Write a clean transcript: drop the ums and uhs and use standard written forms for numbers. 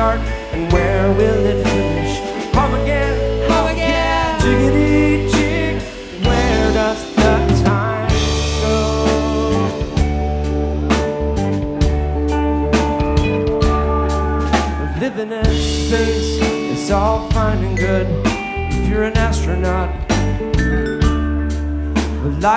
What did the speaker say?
start and where will it finish? Home again, Home again. jiggity jig, where does the time go? Living in space is all fine and good if you're an astronaut.